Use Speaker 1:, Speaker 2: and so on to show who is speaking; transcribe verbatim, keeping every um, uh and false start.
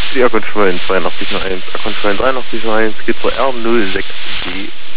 Speaker 1: Die Aircontrol zweiundachtzig null eins, Aircontrol dreiundachtzig null eins geht zur R null sechs D.